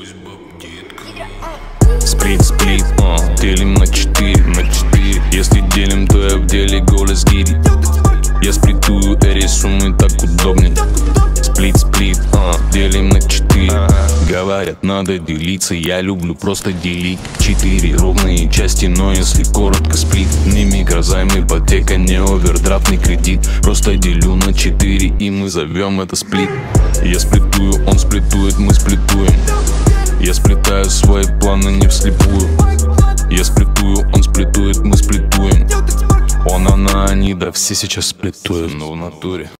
Сплит, делим на 4. Если делим, то я в деле голос гири. Я сплитую эри суммы, так удобней. Сплит, делим на 4. Говорят, надо делиться, я люблю просто делить. 4 ровные части, но если коротко сплит. Не микрозайм, ипотека, не овердрафтный кредит. Просто делю на 4 и мы зовем это сплит. Я сплитую, он сплитует, мы сплитуем. Я сплетаю свои планы не вслепую. Я сплитую, он сплитует, мы сплитуем. Он, она, они, да все сейчас сплитуют, но в натуре.